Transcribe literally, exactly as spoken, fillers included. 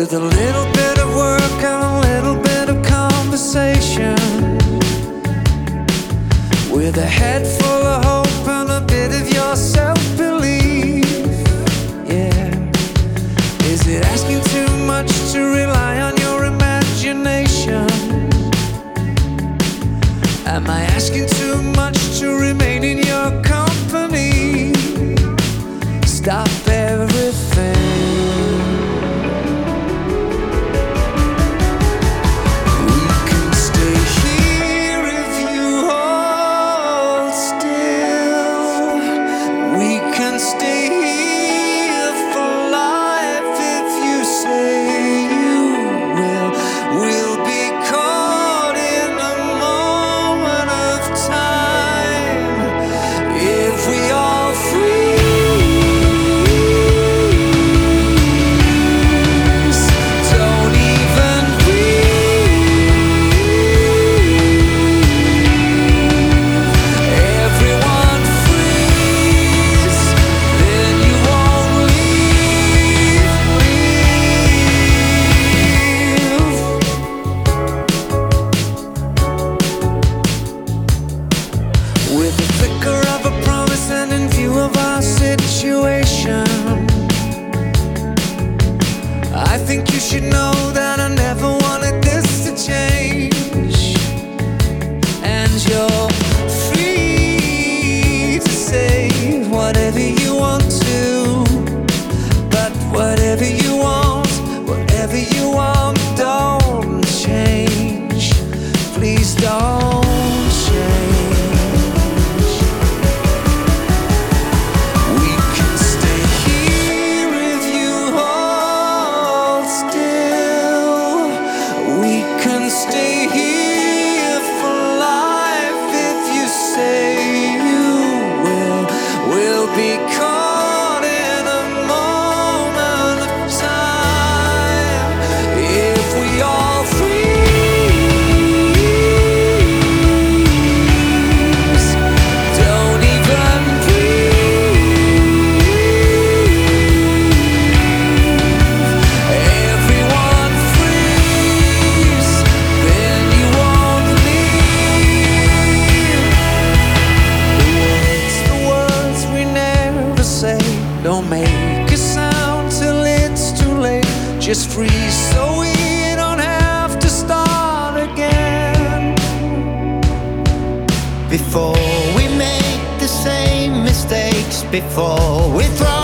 with a little bit of work and a little bit of conversation, with a head full of hope and a bit of your self-belief. Yeah, is it asking too much to rely on your imagination? Am I asking too much to remain in your company? Stop everything. We can stay here if you hold still. We can stay here for life if you say you will. We'll be caught in a moment of time if we all freeze. Don't even breathe. Everyone freeze, then you won't leave. With the flicker of a promise and in view of our situation, I think you should know that I never wanted this to change. And you're free to say whatever you want to, but whatever you want, whatever you want, don't change. Please don't change. We can stay here if you hold still. We can stay here for life if you say you will. We'll be caught in a moment of time if we all freeze. Don't even breathe. Everyone freeze, then you won't leave. The words, the words we never say don't make a sound till it's too late. Just freeze so we don't have to start again. Before we make the same mistakes, before we throw